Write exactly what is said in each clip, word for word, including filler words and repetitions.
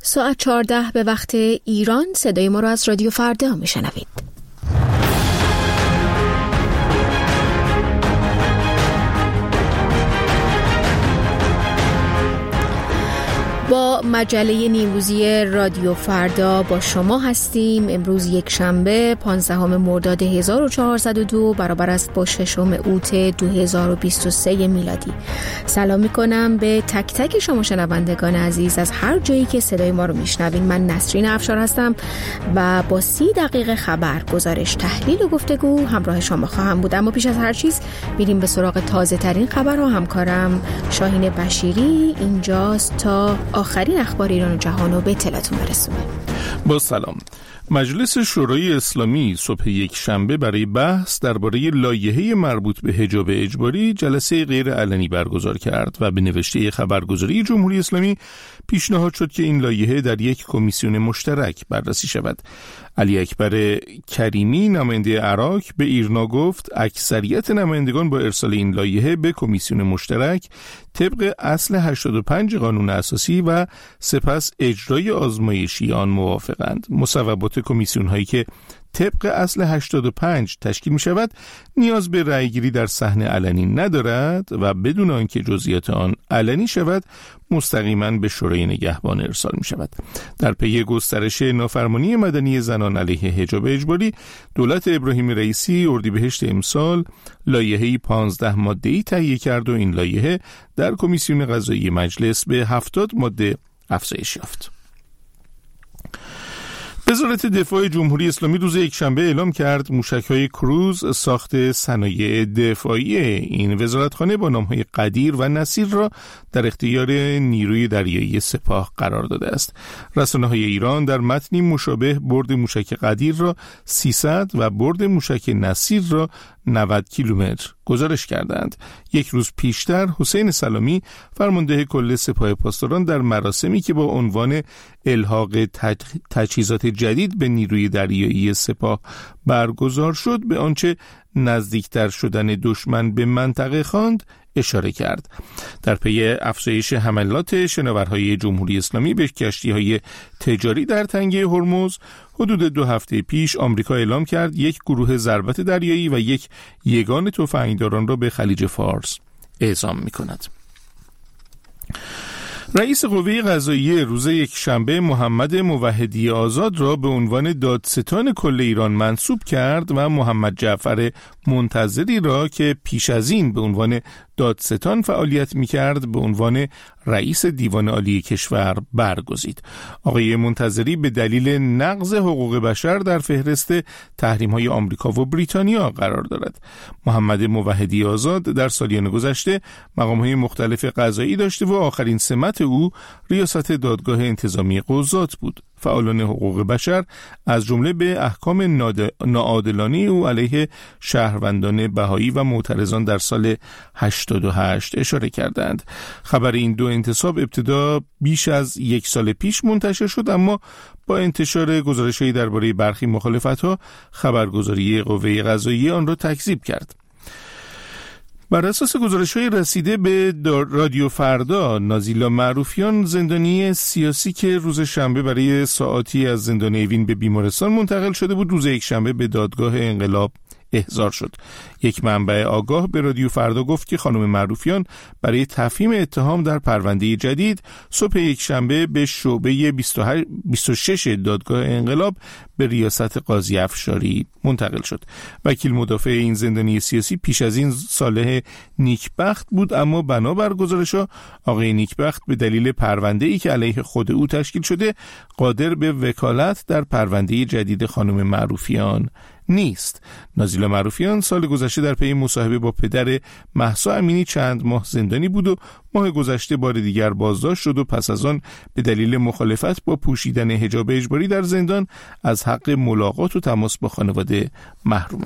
ساعت چهارده به وقت ایران صدای ما رو از رادیو فردا میشنوید. با مجله نیمروزی رادیو فردا با شما هستیم. امروز یک شنبه پانزدهم مرداد هزار و چهارصد و دو برابر است با ششم اوت دو هزار و بیست و سه میلادی. سلام میکنم به تک تک شما شنوندگان عزیز از هر جایی که صدای ما رو میشنوین. من نسرین افشار هستم و با سی دقیقه خبر، گزارش، تحلیل و گفتگو همراه شما خواهم بود. اما پیش از هر چیز میریم به سراغ تازه ترین خبرها. همکارم شاهین بشیری اینجاست تا آخرین اخبار ایران و جهان رو به اطلاعتون برسونه. با سلام. مجلس شورای اسلامی صبح یک شنبه برای بحث درباره لایحه مربوط به حجاب اجباری جلسه غیر علنی برگزار کرد و به نوشته خبرگزاری جمهوری اسلامی پیشنهاد شد که این لایحه در یک کمیسیون مشترک بررسی شود. علی اکبر کریمی نماینده عراق به ایرنا گفت اکثریت نمایندگان با ارسال این لایحه به کمیسیون مشترک طبق اصل هشتاد و پنج قانون اساسی و سپس اجرای آزمایشی آن موافقند. مصوبات کمیسیون هایی که طبق اصل هشتاد و پنج تشکیل می شود نیاز به رأیگیری در صحنه علنی ندارد و بدون آنکه جزئیات آن علنی شود مستقیما به شورای نگهبان ارسال می شود. در پی گسترش نافرمانی مدنی زنان علیه حجاب اجباری، دولت ابراهیم رئیسی اردیبهشت امسال لایحه‌ای پانزده ماده‌ای تهیه کرد و این لایحه در کمیسیون قضایی مجلس به هفتاد ماده افزایش یافت. وزارت دفاع جمهوری اسلامی روز یکشنبه اعلام کرد موشک‌های کروز ساخت صنایع دفاعی این وزارتخانه با نام‌های قدیر و نصیر را در اختیار نیروی دریایی سپاه قرار داده است. رسانه‌های ایران در متنی مشابه برد موشک قدیر را سیصد و برد موشک نصیر را نود کیلومتر گزارش کردند. یک روز پیشتر حسین سلامی فرمانده کل سپاه پاسداران در مراسمی که با عنوان الحاق تجهیزات جدید به نیروی دریایی سپاه برگزار شد به آنچه نزدیکتر شدن دشمن به منطقه خواند اشاره کرد. در پی افزایش حملات شناورهای جمهوری اسلامی به کشتی‌های تجاری در تنگه هرمز، حدود دو هفته پیش آمریکا اعلام کرد یک گروه ضربت دریایی و یک یگان تفنگداران را به خلیج فارس اعزام می‌کند. رئیس قوه قضاییه روز یک شنبه محمد موحدی آزاد را به عنوان دادستان کل ایران منصوب کرد و محمد جعفر منتظری را که پیش از این به عنوان دادستان فعالیت می‌کرد به عنوان رئیس دیوان عالی کشور برگزید. آقای منتظری به دلیل نقض حقوق بشر در فهرست تحریم‌های آمریکا و بریتانیا قرار دارد. محمد موحدی آزاد در سالیان گذشته مقام‌های مختلف قضایی داشته و آخرین سمت او ریاست دادگاه انتظامی قضات بود. فعالان حقوق بشر از جمله به احکام ناعادلانه او علیه شهروندان بهایی و معترضان در سال هشتاد و هشت اشاره کردند. خبر این دو انتصاب ابتدا بیش از یک سال پیش منتشر شد، اما با انتشار گزارش‌هایی درباره برخی مخالفت‌ها خبرگزاری قوه قضاییه آن را تکذیب کرد. بر اساس گزارش‌های رسیده به رادیو فردا، نازیلا معروفیان زندانی سیاسی که روز شنبه برای ساعاتی از زندان اوین به بیمارستان منتقل شده بود، روز یک شنبه به دادگاه انقلاب احضار شد. یک منبع آگاه به رادیو فردا گفت که خانم معروفیان برای تفهیم اتهام در پرونده جدید صبح یک شنبه به شعبه بیست و شش دادگاه انقلاب به ریاست قاضی افشاری منتقل شد. وکیل مدافع این زندانی سیاسی پیش از این صالح نیکبخت بود، اما بنابر گزارش‌ها آقای نیکبخت به دلیل پرونده‌ای که علیه خود او تشکیل شده قادر به وکالت در پرونده جدید خانم معروفیان نیست. نازیلا معروفیان سال گذشته در پی مصاحبه با پدر مهسا امینی چند ماه زندانی بود و ماه گذشته بار دیگر بازداشت شد و پس از آن به دلیل مخالفت با پوشیدن حجاب اجباری در زندان از حق ملاقات و تماس با خانواده محروم است.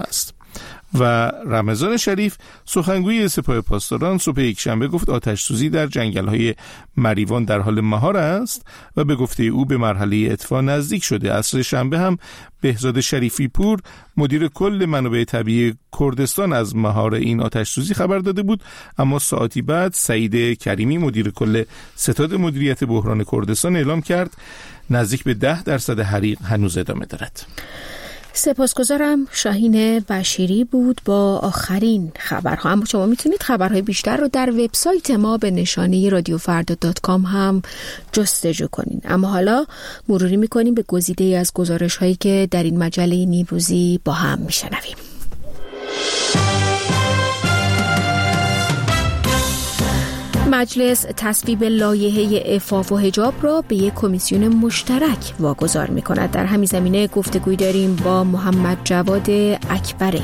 و رمضان شریف سخنگوی سپاه پاسداران صبح یکشنبه گفت آتش سوزی در جنگل‌های مریوان در حال مهار است و به گفته او به مرحله اطفاء نزدیک شده. عصر شنبه هم بهزاد شریفی پور مدیر کل منابع طبیعی کردستان از مهار این آتش سوزی خبر داده بود، اما ساعتی بعد سعید کریمی مدیر کل ستاد مدیریت بحران کردستان اعلام کرد نزدیک به ده درصد حریق هنوز ادامه دارد. سپاسگزارم. شاهین بشیری بود با آخرین خبرها. اما شما میتونید خبرهای بیشتر رو در وبسایت ما به نشانه رادیو فردا دات کام هم جستجو کنین. اما حالا مروری میکنیم به گزیده‌ای از گزارش‌هایی که در این مجله نیمروزی با هم میشنویم. مجلس تصویب لایحه عفاف و حجاب را به یک کمیسیون مشترک واگذار می‌کند. در همین زمینه گفتگوی داریم با محمد جواد اکبری.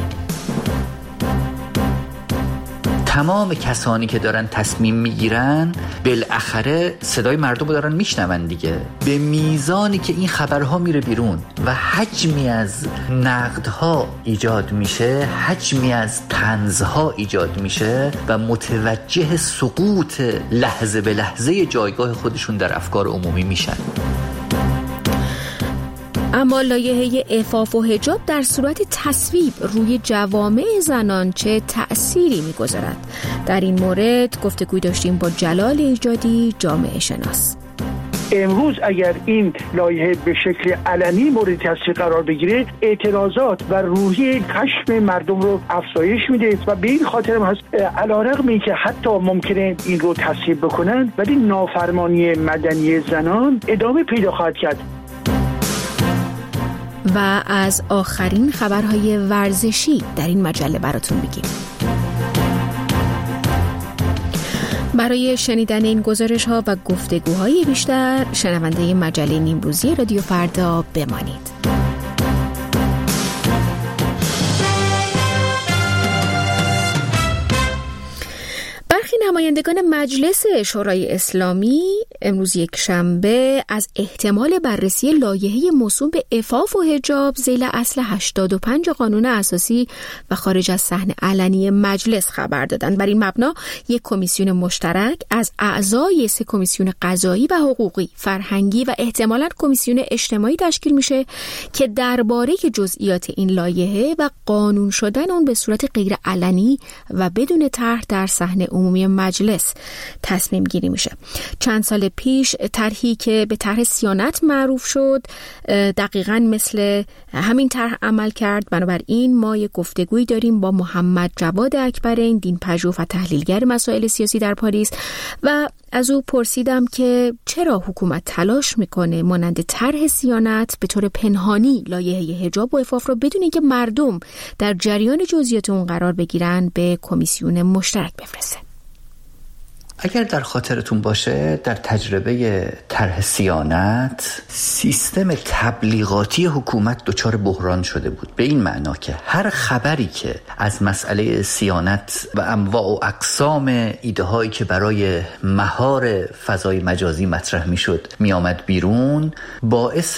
تمام کسانی که دارن تصمیم میگیرن بالاخره صدای مردم رو دارن میشنون دیگه، به میزانی که این خبرها میره بیرون و حجمی از نقدها ایجاد میشه، حجمی از طنزها ایجاد میشه و متوجه سقوط لحظه به لحظه جایگاه خودشون در افکار عمومی میشن. اما لایحه عفاف و حجاب در صورت تصویب روی جوامع زنان چه تأثیری می‌گذارد؟ در این مورد گفتگوی داشتیم با جلال ایجادی، جامعه شناس. امروز اگر این لایحه به شکل علنی مورد تصویب قرار بگیره، اعتراضات و روحیه خشم مردم رو افزایش میده و به این خاطر هم هست علیرغم اینکه حتی ممکنه این رو تصویب بکنن، ولی نافرمانی مدنی زنان ادامه پیدا خواهد کرد. و از آخرین خبرهای ورزشی در این مجله براتون بگیم. برای شنیدن این گزارش ها و گفتگوهای بیشتر شنونده مجله نیمروزی رادیو فردا بمانید. برخی نمایندگان مجلس شورای اسلامی امروز یک شنبه از احتمال بررسی لایحه موسوم به عفاف و حجاب ذیل اصل هشتاد و پنج قانون اساسی و خارج از صحن علنی مجلس خبر دادند. بر این مبنا یک کمیسیون مشترک از اعضای سه کمیسیون قضایی و حقوقی، فرهنگی و احتمالاً کمیسیون اجتماعی تشکیل میشه که درباره جزئیات این لایحه و قانون شدن اون به صورت غیر علنی و بدون طرح در صحن عمومی مجلس تصمیم گیری میشه. چند سال پیش طرحی که به طرح صیانت معروف شد دقیقاً مثل همین طرح عمل کرد. بنابراین ما یک گفتگویی داریم با محمد جواد اکبری، دینپژوه و تحلیلگر مسائل سیاسی در پاریس و از او پرسیدم که چرا حکومت تلاش میکنه مانند طرح صیانت به طور پنهانی لایحه حجاب و عفاف را بدون اینکه مردم در جریان جزئیات اون قرار بگیرن به کمیسیون مشترک بفرسته. اگر در خاطرتون باشه در تجربه طرح صیانت سیستم تبلیغاتی حکومت دچار بحران شده بود، به این معنا که هر خبری که از مسئله صیانت و انواع و اقسام ایده هایی که برای مهار فضای مجازی مطرح می شد می آمد بیرون، باعث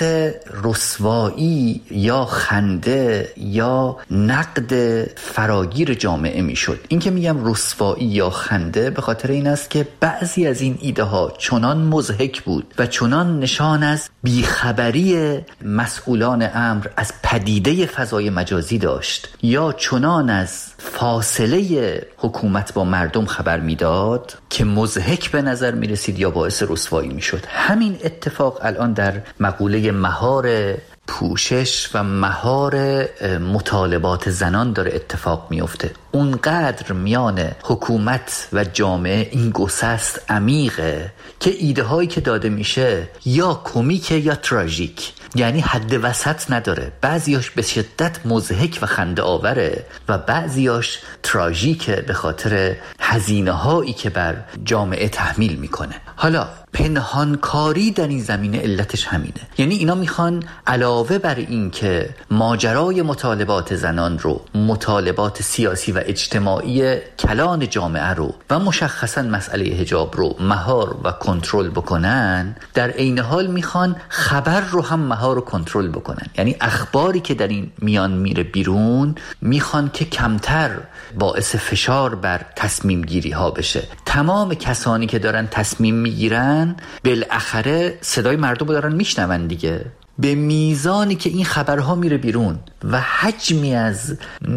رسوایی یا خنده یا نقد فراگیر جامعه می شد. این که میگم رسوایی یا خنده به خاطر این است که بعضی از این ایده ها چنان مضحک بود و چنان نشان از بیخبری مسئولان امر از پدیده فضای مجازی داشت یا چنان از فاصله حکومت با مردم خبر میداد که مضحک به نظر می رسید یا باعث رسوایی می شد. همین اتفاق الان در مقوله مهار پوشش و مهار مطالبات زنان داره اتفاق میفته. اونقدر میان حکومت و جامعه این گسست عمیقه که ایده هایی که داده میشه یا کمیکه یا تراژیک، یعنی حد وسط نداره. بعضیاش به شدت مضحک و خنده آوره و بعضیاش تراژیکه به خاطر هزینه هایی که بر جامعه تحمیل میکنه. حالا پنهانکاری در این زمینه علتش همینه، یعنی اینا میخوان علاوه بر این که ماجرای مطالبات زنان رو مطالبات سیاسی و و اجتماعی کلان جامعه رو و مشخصاً مسئله حجاب رو مهار و کنترل بکنن، در عین حال میخوان خبر رو هم مهار و کنترل بکنن. یعنی اخباری که در این میان میره بیرون میخوان که کمتر باعث فشار بر تصمیم گیری ها بشه. تمام کسانی که دارن تصمیم میگیرن بالاخره صدای مردم رو دارن میشنون دیگه. به میزانی که این خبرها میره بیرون و حجمی از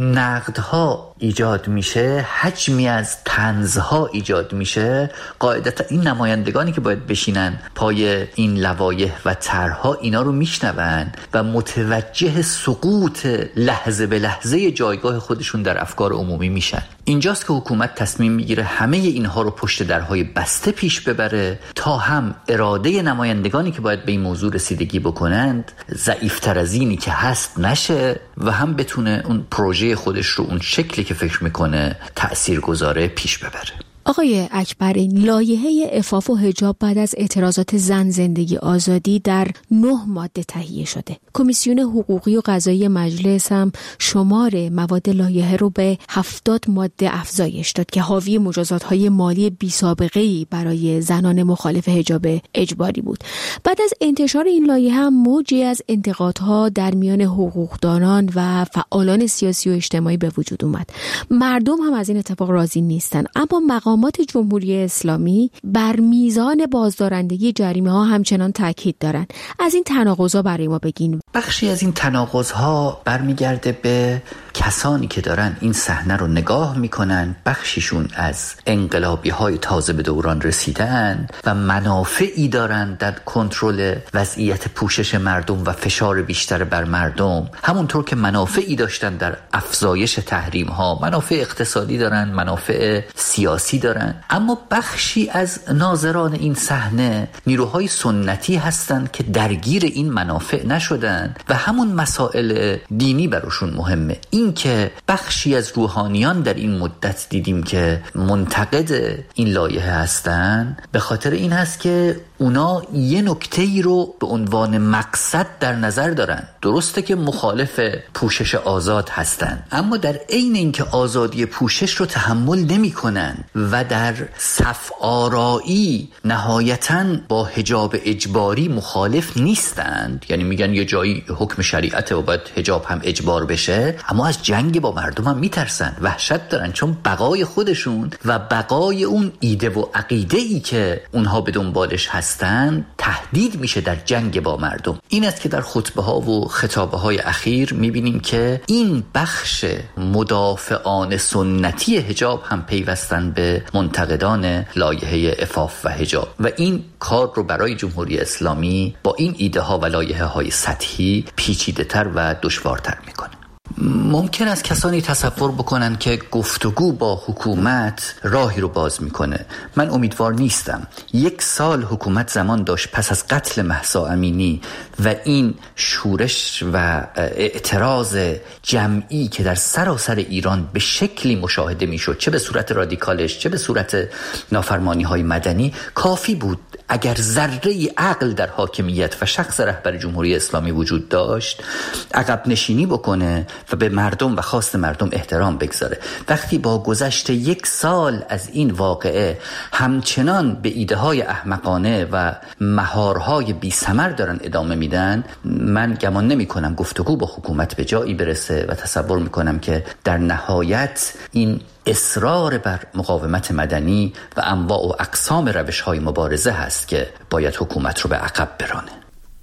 نقدها ایجاد میشه، حجمی از طنزها ایجاد میشه، قاعدتا این نمایندگانی که باید بشینن پای این لوایح و طرحها اینا رو میشنون و متوجه سقوط لحظه به لحظه جایگاه خودشون در افکار عمومی میشن. اینجاست که حکومت تصمیم میگیره همه اینها رو پشت درهای بسته پیش ببره تا هم اراده نمایندگانی که باید به این موضوع رسیدگی بکنند ضعیفتر از اینی که هست نشه و هم بتونه اون پروژه خودش رو اون شکلی که فکر میکنه تأثیرگذاره پیش ببره. آقای اکبری، لایحه عفاف و حجاب بعد از اعتراضات زن زندگی آزادی در نه ماده تهیه شده. کمیسیون حقوقی و قضایی مجلس هم شمار مواد لایحه رو به هفتاد ماده افزایش داد که حاوی مجازات‌های مالی بی‌سابقه‌ای برای زنان مخالف حجاب اجباری بود. بعد از انتشار این لایحه هم موجی از انتقادها در میان حقوقدانان و فعالان سیاسی و اجتماعی به وجود اومد. مردم هم از این اتفاق راضی نیستن، اما مقامات جمهوری اسلامی بر میزان بازدارندگی جریمه ها همچنان تاکید دارن. از این تناقض‌ها برای ما بگین. بخشی از این تناقض‌ها برمیگرده به کسانی که دارن این صحنه رو نگاه میکنن. بخشیشون از انقلابی‌های تازه به دوران رسیدن و منافعی دارن در کنترل وضعیت پوشش مردم و فشار بیشتر بر مردم، همونطور که منافعی داشتن در افزایش تحریم‌ها، منافع اقتصادی دارن، منافع سیاسی دارن. اما بخشی از ناظران این صحنه نیروهای سنتی هستند که درگیر این منافع نشدن و همون مسائل دینی براشون مهمه. این که بخشی از روحانیان در این مدت دیدیم که منتقد این لایحه هستن، به خاطر این هست که اونا یه نکته‌ای رو به عنوان مقصد در نظر دارن. درسته که مخالف پوشش آزاد هستن، اما در عین اینکه آزادی پوشش رو تحمل نمی‌کنن و در صف آرایی نهایتاً با حجاب اجباری مخالف نیستند، یعنی میگن یه جایی حکم شریعته و باید حجاب هم اجبار بشه، اما از جنگ با مردم هم میترسن، وحشت دارن، چون بقای خودشون و بقای اون ایده و عقیده‌ای که اونها به دنبالش هستن تهدید میشه در جنگ با مردم. این است که در خطبه ها و خطابه های اخیر میبینیم که این بخش مدافعان سنتی حجاب هم پیوستن به منتقدان لایحه عفاف و حجاب و این کار رو برای جمهوری اسلامی با این ایده ها و لایحه های سطحی پیچیده تر و دشوارتر میکنه. ممکن است کسانی تصور بکنن که گفتگو با حکومت راهی رو باز میکنه. من امیدوار نیستم. یک سال حکومت زمان داشت پس از قتل مهسا امینی و این شورش و اعتراض جمعی که در سراسر ایران به شکلی مشاهده میشد، چه به صورت رادیکالش چه به صورت نافرمانی های مدنی، کافی بود اگر ذره عقل در حاکمیت و شخص رهبر جمهوری اسلامی وجود داشت عقب نشینی بکنه و به مردم و خواست مردم احترام بگذاره. وقتی با گذشت یک سال از این واقعه همچنان به ایده های احمقانه و مهارهای بی ثمر دارن ادامه میدن، من گمان نمی کنم گفتگو با حکومت به جایی برسه و تصور میکنم که در نهایت این اصرار بر مقاومت مدنی و انواع و اقسام روش‌های مبارزه هست که باید حکومت رو به عقب برانه.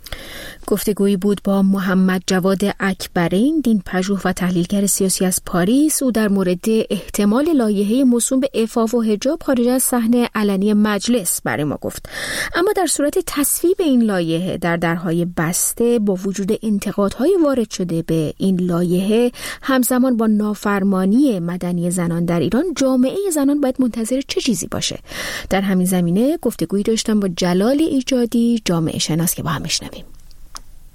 گفتگویی بود با محمد جواد اکبرین، دین پژوه و تحلیلگر سیاسی از پاریس. او در مورد احتمال لایحه موسوم به عفاف و حجاب خارج از صحنه علنی مجلس برای ما گفت. اما در صورت تصویب این لایحه در درهای بسته با وجود انتقادهای وارد شده به این لایحه همزمان با نافرمانی مدنی زنان در ایران، جامعه زنان باید منتظر چه چیزی باشه؟ در همین زمینه گفتگویی داشتم با جلال ایجادی، جامعه شناس، که با هم بشنویم.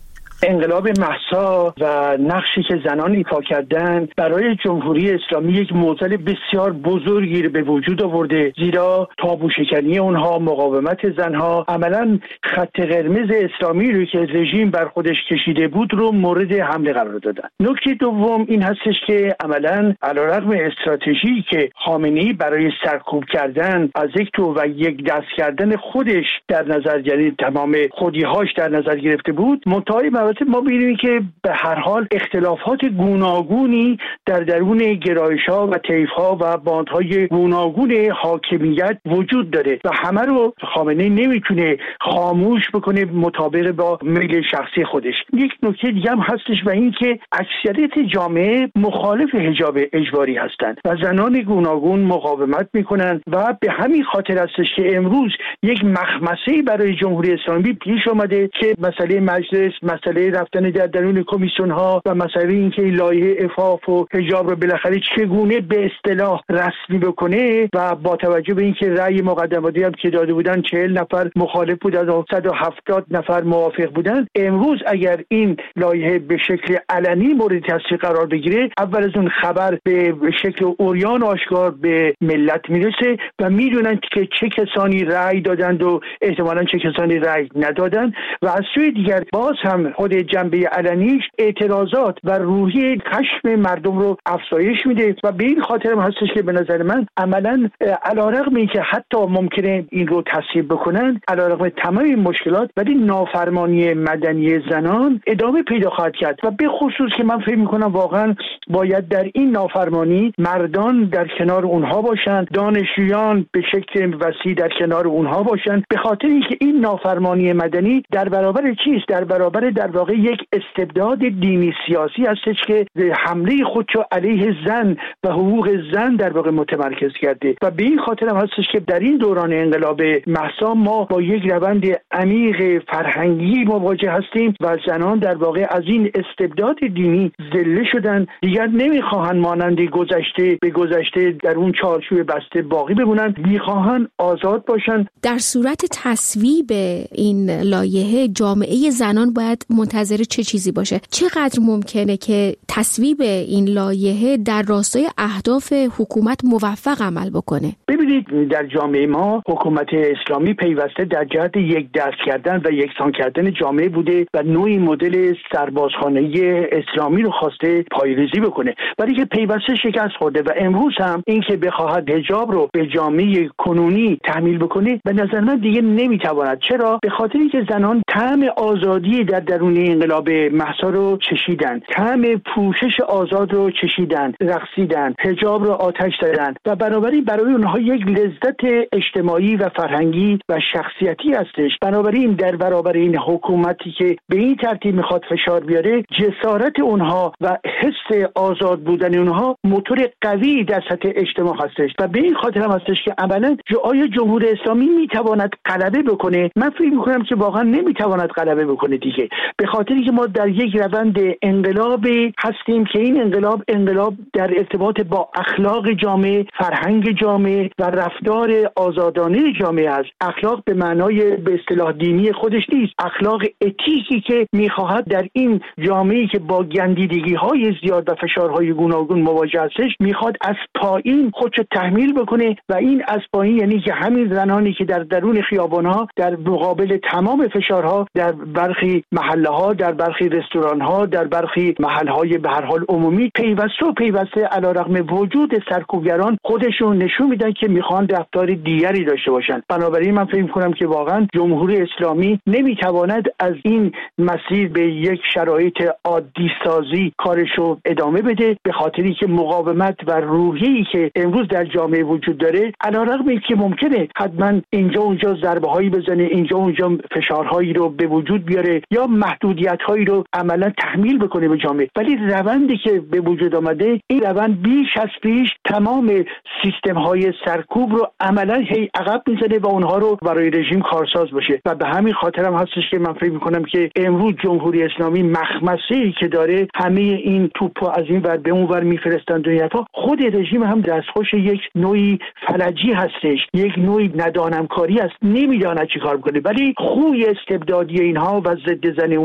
انقلاب مهسا و نقشی که زنان ایفا کردن برای جمهوری اسلامی یک معضل بسیار بزرگی به وجود آورده، زیرا تابو شکنی اونها، مقاومت زنها عملا خط قرمز اسلامی رو که رژیم بر خودش کشیده بود رو مورد حمله قرار دادن. نکته دوم این هستش که عملا علیرغم استراتژی که خامنه‌ای برای سرکوب کردن از یک تو و یک دست کردن خودش در نظر، یعنی تمام خودی‌هاش در نظر گرفته بود، منتهای مراتب ما ببینیم که به هر حال اختلافات گوناگونی در درون گرایش‌ها و طیف‌ها و باندهای گوناگون حاکمیت وجود داره و همه رو خامنه‌ای نمیتونه خاموش بکنه مطابق با میل شخصی خودش. یک نکته دیگه هم هستش و این که اکثریت جامعه مخالف حجاب اجباری هستند و زنان گوناگون مقاومت میکنن و به همین خاطر هستش که امروز یک مخمسه‌ای برای جمهوری اسلامی پیش اومده که مسئله مجلس، مسئله رفتن در درون کمیسیون ها و مسئله اینکه لایحه عفاف و حجاب رو بالاخره چگونه به اصطلاح رسمی بکنه و با توجه به اینکه رأی مقدماتی هم که داده بودن چهل نفر مخالف بودن و صد و هفتاد نفر موافق بودن، امروز اگر این لایحه به شکل علنی مورد تصویب قرار بگیره، اول از اون خبر به شکل عریان آشکار به ملت میرسه و میدونن که چه کسانی رأی دادند و احتمالاً چه کسانی رأی ندادند و از سوی دیگر باز هم خود جنبه علنیش اعتراضات و روحیه خشم مردم رو افزایش میده و به این خاطر هم هستش که به نظر من عملاً علیرغم اینکه حتی ممکنه این رو تصویب بکنن، علیرغم تمام این مشکلات، ولی نافرمانی مدنی زنان ادامه پیدا خواهد کرد و به خصوص که من فکر میکنم واقعا باید در این نافرمانی مردان در کنار اونها باشند، دانشجویان به شکل وسیع در کنار اونها باشند، به خاطر اینکه این نافرمانی مدنی در برابر چیست؟ در برابر در واقع یک استبداد دینی سیاسی هستش که حمله خودشو علیه زن و حقوق زن در واقع متمرکز کرده و به این خاطر هم هستش که در این دوران انقلاب مهسا ما با یک روند عمیق فرهنگی مواجه هستیم و زنان در واقع از این استبداد دینی ذله شدن، دیگر نمیخواهند مانند گذشته به گذشته در اون چارچوب بسته باقی بمونن، میخواهند آزاد باشن. در صورت تصویب این لایحه جامعه زنان باید منتظر چه چیزی باشه؟ چقدر ممکنه که تصویب این لایحه در راستای اهداف حکومت موفق عمل بکنه؟ ببینید در جامعه ما حکومت اسلامی پیوسته در جهت یک دست کردن و یکسان کردن جامعه بوده و نوعی مدل سربازخانه اسلامی رو خواسته پایه‌ریزی بکنه، ولی که پیوسته شکست خورده و امروز هم این که بخواهد حجاب رو به جامعه کنونی تحمیل بکنه به نظر من دیگه نمیتواند. چرا؟ به خاطر اینکه زنان طعم آزادی در درون انقلاب مهسا رو چشیدن، طعم پوشش آزاد رو چشیدن، رقصیدن، حجاب رو آتش زدن و بنابراین برای اونها یک لذت اجتماعی و فرهنگی و شخصیتی هستش. بنابراین در برابر این حکومتی که به این ترتیب میخواد فشار بیاره، جسارت اونها و حس آزاد بودن اونها موتور قوی در سطح اجتماع هستش و به این خاطر هم هستش که عملاً آیا جمهوری اسلامی میتواند غلبه بکنه؟ من فکر میکنم که واقعا نمیتواند غلبه بکنه دیگه، به خاطری که ما در یک روند انقلابی هستیم که این انقلاب انقلاب در ارتباط با اخلاق جامعه، فرهنگ جامعه و رفتار آزادانه جامعه است. اخلاق به معنای به اصطلاح دینی خودش نیست، اخلاق اتیکی که میخواهد در این جامعه‌ای که با گندیدگی های زیاد و فشارهای گوناگون مواجه هستش میخواد از پایین خودشو تحمیل بکنه و این از پایین یعنی که همین زنانی که در درون خیابان‌ها در مقابل تمام فشارها در برخی محله‌ها، در برخی رستوران‌ها، در برخی محل‌های به هر حال عمومی پیوسته و پیوسته علیرغم وجود سرکوبگران خودشون نشون میدن که میخوان رفتار دیگری داشته باشن. بنابراین من فکر می‌کنم که واقعا جمهوری اسلامی نمیتواند از این مسیر به یک شرایط عادی سازی کارشو ادامه بده، به خاطری که مقاومت و روحیه‌ای که امروز در جامعه وجود داره علیرغم اینکه ممکنه حتما اینجا اونجا ضربه‌هایی بزنه، اینجا اونجا فشارهایی رو به وجود بیاره یا محدودیت‌هایی رو عملا تحمیل بکنه به جامعه، ولی روندی که به وجود آمده این روند بیش از پیش تمام سیستم‌های سرکوب رو عملا هی عقب می‌زنه و اونها رو برای رژیم کارساز باشه و به همین خاطر هم هستش که من فکر می‌کنم که امروز جمهوری اسلامی مخمسه‌ای که داره همه این توپو از این ور به اون ور می‌فرستند و یفا خود رژیم هم دستخوش یک نوعی فلجی هستش، یک نوعی ندانمکاری است، نمی‌داند چیکار بکنه، ولی خوی استبدادی اینها و ضد زن اونها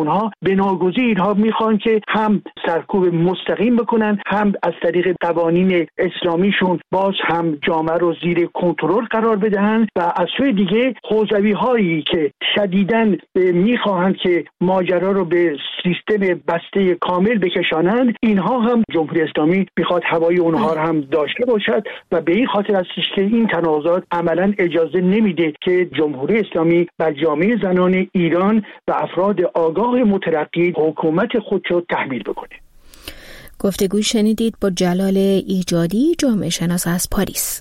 اونها بناگزیر اینها میخوان که هم سرکوب مستقیم بکنن، هم از طریق قوانین اسلامیشون باز هم جامعه رو زیر کنترل قرار بدهن و از سوی دیگه حوزوی هایی که شدیداً میخواهند که ماجرا رو به سیستم بسته کامل بکشانند، اینها هم جمهوری اسلامی میخواد هوای اونها رو هم داشته باشد و به این خاطر است که این تنازعات عملاً اجازه نمیده که جمهوری اسلامی بر جامعه زنان ایران و افراد آگاه مترقی حکومت خودشو تحمیل بکنه. گفتگوی شنیدید با جلال ایجادی، جامعه شناس از پاریس.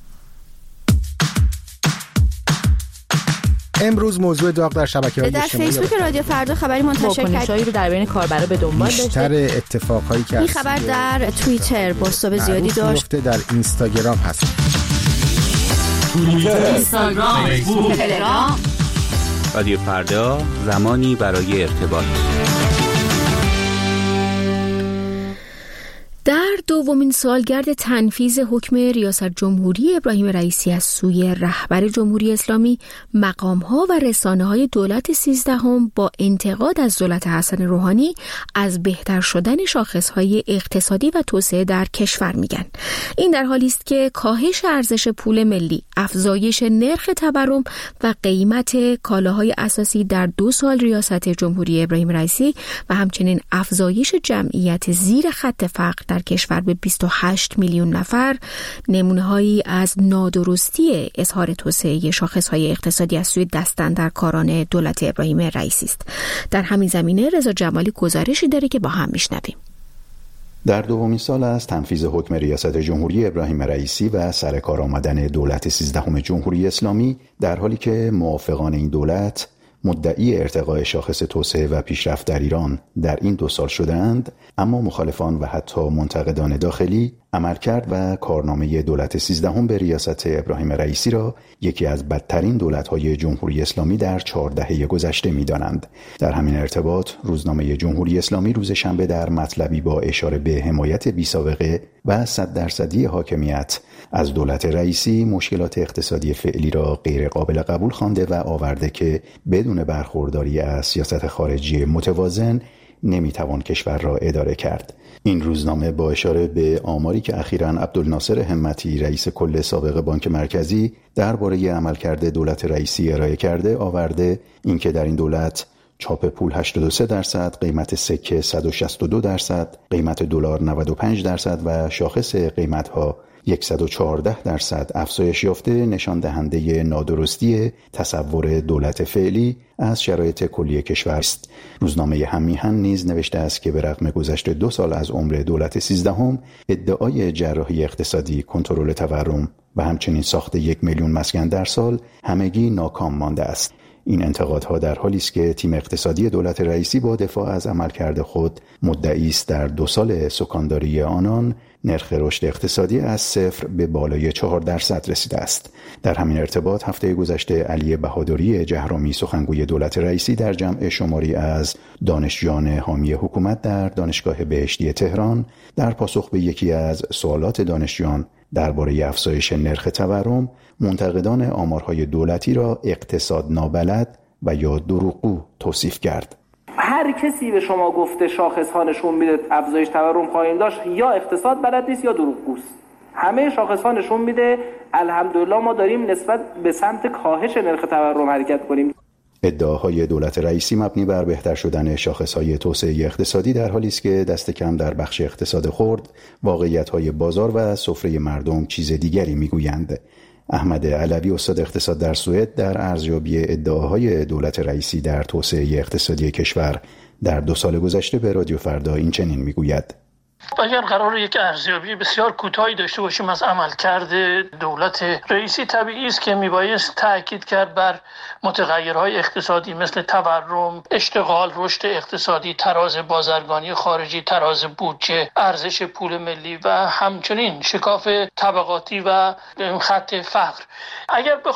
امروز موضوع داغ در شبکه‌های اجتماعی در فیسبوک رادیو فردا خبری منتشر کرد رو در بین کاربرا به دنبال داشته. بیشتر اتفاقایی که این خبر در توییتر بازتاب زیادی داشت. در اینستاگرام هست. توییتر، اینستاگرام، فیسبوک، تلگرام. رادیو فردا، زمانی برای ارتباط. در دومین سالگرد تنفیذ حکم ریاست جمهوری ابراهیم رئیسی از سوی رهبر جمهوری اسلامی، مقام‌ها و رسانه‌های دولت سیزدهم با انتقاد از دولت حسن روحانی از بهتر شدن شاخص‌های اقتصادی و توسعه در کشور میگن. این در حالی است که کاهش ارزش پول ملی، افزایش نرخ تورم و قیمت کالاهای اساسی در دو سال ریاست جمهوری ابراهیم رئیسی و همچنین افزایش جمعیت زیر خط فقر در کشور به بیست و هشت میلیون نفر نمونه‌هایی از نادرستی اظهار توسعه شاخص‌های اقتصادی از سوی دستاندرکاران دولت ابراهیم رئیسی است. در همین زمینه رضا جمالی گزارشی داره که با هم میشنویم. در دومین سال از تنفیذ حکم ریاست جمهوری ابراهیم رئیسی و سر کار آمدن دولت سیزدهم جمهوری اسلامی، در حالی که موافقان این دولت مدعی ارتقاء شاخص توسعه و پیشرفت در ایران در این دو سال شده‌اند، اما مخالفان و حتی منتقدان داخلی عملکرد و کارنامه دولت سیزدهم به ریاست ابراهیم رئیسی را یکی از بدترین دولت‌های جمهوری اسلامی در چهار دهه گذشته می‌دانند. در همین ارتباط روزنامه جمهوری اسلامی روز شنبه در مطلبی با اشاره به حمایت بی‌سابقه و صد درصدی حاکمیت از دولت رئیسی مشکلات اقتصادی فعلی را غیر قابل قبول خوانده و آورده که بدون برخورداری از سیاست خارجی متوازن نمیتوان کشور را اداره کرد. این روزنامه با اشاره به آماری که اخیراً عبدالناصر همتی رئیس کل سابق بانک مرکزی درباره عملکرد دولت رئیسی ارائه کرده آورده اینکه در این دولت چاپ پول هشتاد و سه درصد، قیمت سکه صد و شصت و دو درصد، قیمت دلار نود و پنج درصد و شاخص قیمت‌ها صد و چهارده درصد افزایش یافته نشان دهنده نادرستی تصور دولت فعلی از شرایط کلی کشور است. روزنامه هم‌میهن نیز نوشته است که به رغم گذشت دو سال از عمر دولت سیزدهم، ادعای جراحی اقتصادی، کنترل تورم و همچنین ساخت یک میلیون مسکن در سال همگی ناکام مانده است. این انتقادها در حالی است که تیم اقتصادی دولت رئیسی با دفاع از عملکرد خود مدعی است در دو سال سکانداری آنان نرخ رشد اقتصادی از صفر به بالای چهار درصد رسیده است. در همین ارتباط هفته گذشته علی بهادری جهرومی سخنگوی دولت رئیسی در جمع شماری از دانشجویان حامی حکومت در دانشگاه بهشتی تهران در پاسخ به یکی از سوالات دانشجویان درباره افزایش نرخ تورم منتقدان آمارهای دولتی را اقتصاد نابلد و یا دروغگو توصیف کرد. هر کسی به شما گفته شاخص‌ها نشون میده افزایش تورم خواهیم داشت، یا اقتصاد بلد نیست یا دروغگوست. همه شاخص‌ها نشون میده الحمدلله ما داریم نسبت به سمت کاهش نرخ تورم حرکت کنیم. ادعاهای دولت رئیسی مبنی بر بهتر شدن شاخص‌های توسعه اقتصادی در حالی است که دست کم در بخش اقتصاد خرد واقعیت‌های بازار و سفره مردم چیز دیگری میگویند. احمد علوی استاد اقتصاد در سوئد در ارزیابی ادعاهای دولت رئیسی در توسعه اقتصادی کشور در دو سال گذشته به رادیو فردا این چنین میگوید: اگر قرار یک ارزیابی بسیار کوتاهی داشته باشیم از عملکرد دولت رئیسی، طبیعی است که میبایست تاکید کرد بر متغیرهای اقتصادی مثل تورم، اشتغال، رشد اقتصادی، تراز بازرگانی خارجی، تراز بودجه، ارزش پول ملی و همچنین شکاف طبقاتی و خط فقر. اگر بخوایم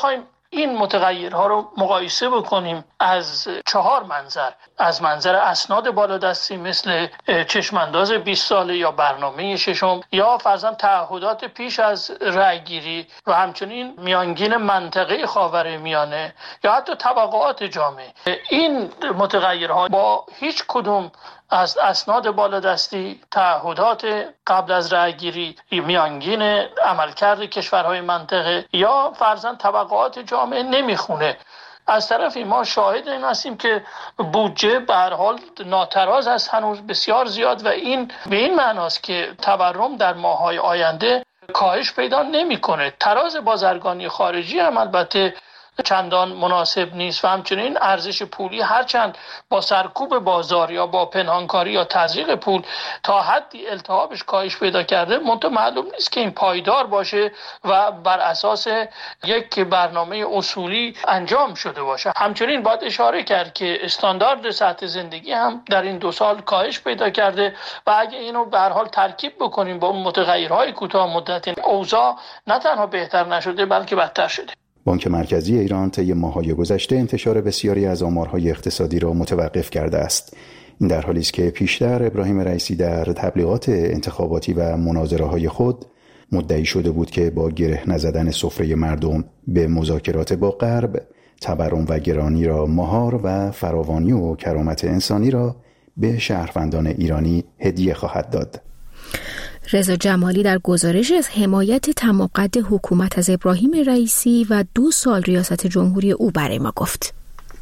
این متغیرها رو مقایسه بکنیم از چهار منظر، از منظر اسناد بالادستی مثل چشمانداز بیست ساله یا برنامه ششم یا فرضاً تعهدات پیش از رأیگیری و همچنین میانگین منطقه خاورمیانه یا حتی توقعات جامعه، این متغیرها با هیچ کدوم از اسناد بالادستی، تعهدات قبل از رأیگیری، میانگین عملکرد کشورهای منطقه یا فرضاً توقعات جامعه نمیخونه. از طرفی ما شاهد این هستیم که بودجه به هر حال ناتراز است، هنوز بسیار زیاد، و این به این معناست که تورم در ماه‌های آینده کاهش پیدا نمی‌کنه. تراز بازرگانی خارجی هم البته چندان مناسب نیست و همچنین ارزش پولی هرچند با سرکوب بازار یا با پنهانکاری یا تزریق پول تا حدی التهابش کاهش پیدا کرده، منتها معلوم نیست که این پایدار باشه و بر اساس یک برنامه اصولی انجام شده باشه. همچنین باید اشاره کرد که استاندارد سطح زندگی هم در این دو سال کاهش پیدا کرده و اگه اینو به هر حال ترکیب بکنیم با اون متغیرهای کوتاه مدت، اوضاع نه تنها بهتر نشده بلکه بدتر شده. بانک مرکزی ایران طی ماه‌های گذشته انتشار بسیاری از آمارهای اقتصادی را متوقف کرده است. این در حالی است که پیشتر ابراهیم رئیسی در تبلیغات انتخاباتی و مناظره‌های خود مدعی شده بود که با گره نزدن سفره مردم به مذاکرات با غرب، تورم و گرانی را مهار و فراوانی و کرامت انسانی را به شهروندان ایرانی هدیه خواهد داد. رضا جمالی در گزارش از حمایت تمام‌قد حکومت از ابراهیم رئیسی و دو سال ریاست جمهوری او برای ما گفت.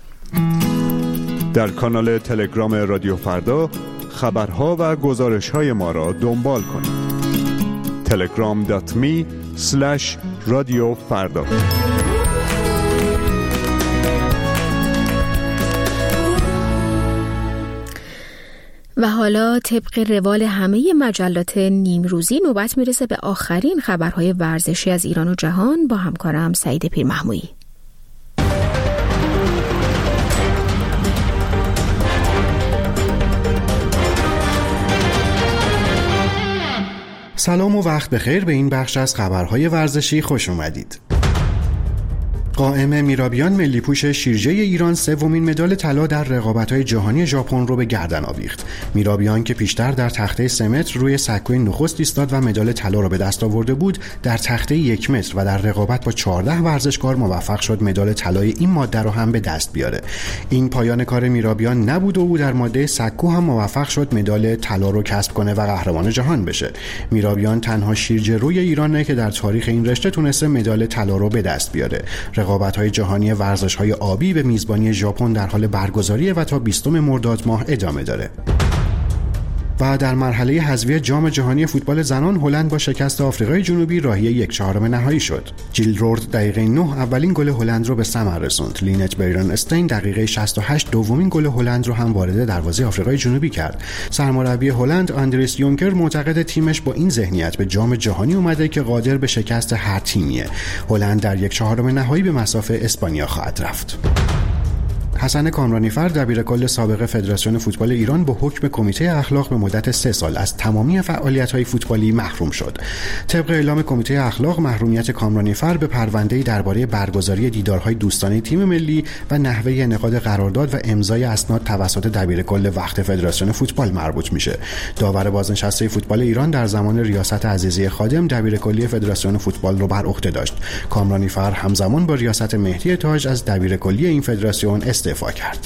در کانال تلگرام رادیو فردا خبرها و گزارش‌های ما را دنبال کنید. تلگرام دات می اسلش رادیو فردا. و حالا طبق روال همه مجلات نیمروزی نوبت میرسه به آخرین خبرهای ورزشی از ایران و جهان با همکارم سعید پیرمحمودی. سلام و وقت بخیر، به این بخش از خبرهای ورزشی خوش اومدید. قائم میرابیان ملی پوش شیرجه ایران سومین مدال طلا در رقابت‌های جهانی ژاپن رو به گردن آویخت. میرابیان که پیشتر در تخته سه متر روی سکوی نخست ایستاد و مدال طلا را به دست آورده بود، در تخته یک متر و در رقابت با چهارده ورزشکار موفق شد مدال طلای این ماده رو هم به دست بیاره. این پایان کار میرابیان نبود و او در ماده سکو هم موفق شد مدال طلا رو کسب کنه و قهرمان جهان بشه. میرابیان تنها شیرجه روی ایرانه که در تاریخ این رشته تونسته مدال طلا رو به دست بیاره. رقابت‌های جهانی ورزش‌های آبی به میزبانی ژاپن در حال برگزاریه و تا بیستم مرداد ماه ادامه داره. و در مرحله حذفی جام جهانی فوتبال زنان هلند با شکست آفریقای جنوبی راهی یک چهارم نهایی شد. جیل رورد دقیقه نه اولین گل هلند رو به ثمر رسوند. لینت بیرن استین دقیقه شصت و هشت دومین گل هلند رو هم وارد دروازه آفریقای جنوبی کرد. سرمربی هلند آندریس یونکر معتقد تیمش با این ذهنیت به جام جهانی اومده که قادر به شکست هر تیمیه. هلند در یک چهارم نهایی به مصاف اسپانیا خواهد رفت. حسن کامرانیفر دبیرکل سابق فدراسیون فوتبال ایران با حکم کمیته اخلاق به مدت سه سال از تمامی فعالیت‌های فوتبالی محروم شد. طبق اعلام کمیته اخلاق، محرومیت کامرانیفر به پرونده‌ای درباره برگزاری دیدارهای دوستانه تیم ملی و نحوه انعقاد قرارداد و امضای اسناد توسط دبیرکل وقت فدراسیون فوتبال مربوط میشه. داور بازنشسته فوتبال ایران در زمان ریاست عزیزی خادم دبیرکلی فدراسیون فوتبال رو بر عهده داشت. کامرانیفر همزمان با ریاست مهدی تاج از دبیرکلی این فدراسیون استعفا کرد.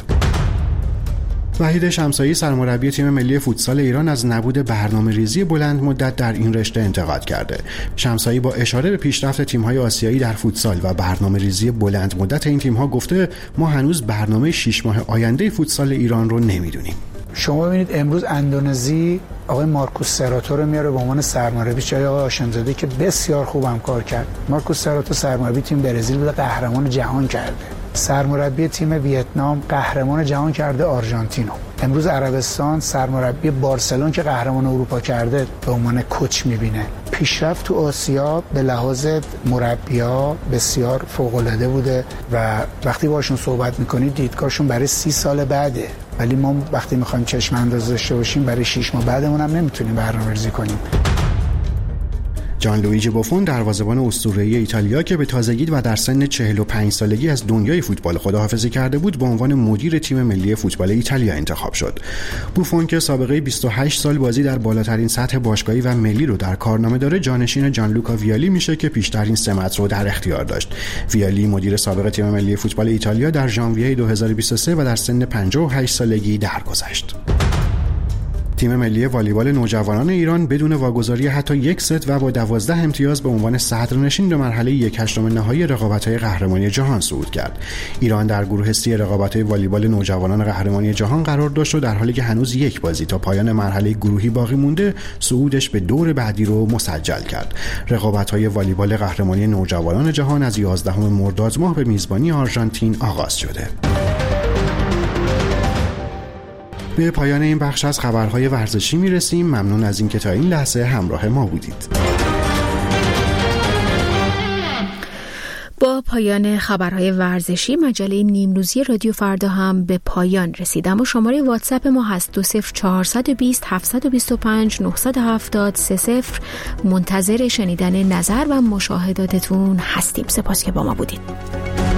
وحید شمسایی سرمربی تیم ملی فوتسال ایران از نبود برنامه‌ریزی بلند مدت در این رشته انتقاد کرده. شمسایی با اشاره به پیشرفت تیم‌های آسیایی در فوتسال و برنامه‌ریزی بلند مدت این تیم‌ها گفته ما هنوز برنامه شش ماه آینده فوتسال ایران رو نمی‌دونیم. شما ببینید امروز اندونزی آقای مارکوس سراتو رو میاره به عنوان سرمربی، جای آقای هاشمزاده که بسیار خوبم کار کرد. مارکوس سراتو سرمربی تیم برزیل بود، قهرمان جهان کرده. سرمربی تیم ویتنام قهرمان جهان کرده آرژانتینو. امروز عربستان سرمربی بارسلون که قهرمان اروپا کرده به عنوان کوچ میبینه. پیشرفت تو آسیا به لحاظ مربی‌ها بسیار فوق‌العاده بوده و وقتی باشون صحبت میکنید دیدگاهشون برای سی سال بعده، ولی ما وقتی میخوایم چشم انداز داشته باشیم برای شش ماه بعدمون هم نمیتونیم برنامه‌ریزی کنیم. جان لویجی بوفون دروازه‌بان اسطوره‌ای ایتالیا که به تازگی و در سن چهل و پنج سالگی از دنیای فوتبال خداحافظی کرده بود، به عنوان مدیر تیم ملی فوتبال ایتالیا انتخاب شد. بوفون که سابقه بیست و هشت سال بازی در بالاترین سطح باشگاهی و ملی رو در کارنامه داره، جانشین جانلوکا ویالی میشه که بیشترین سمت رو در اختیار داشت. ویالی مدیر سابق تیم ملی فوتبال ایتالیا در ژانویه دو هزار و بیست و سه و در سن پنجاه و هشت سالگی درگذشت. تیم ملی والیبال نوجوانان ایران بدون واگذاری حتی یک ست و با دوازده امتیاز به عنوان صدرنشین به مرحله یک هشتم نهایی رقابت‌های قهرمانی جهان صعود کرد. ایران در گروه سی رقابت‌های والیبال نوجوانان قهرمانی جهان قرار داشت و در حالی که هنوز یک بازی تا پایان مرحله گروهی باقی مونده، صعودش به دور بعدی رو مسجل کرد. رقابت‌های والیبال قهرمانی نوجوانان جهان از یازدهم مرداد ماه به میزبانی آرژانتین آغاز شده. به پایان این بخش از خبرهای ورزشی میرسیم. ممنون از اینکه تا این لحظه همراه ما بودید. با پایان خبرهای ورزشی مجله نیمروزی رادیو فردا هم به پایان رسید. اما شماره واتساپ ما هست دو صفر چهارصد و بیست هفتصد و بیست و پنج نهصد و هفتاد سه صفر. منتظر شنیدن نظر و مشاهداتتون هستیم. سپاس که با ما بودید.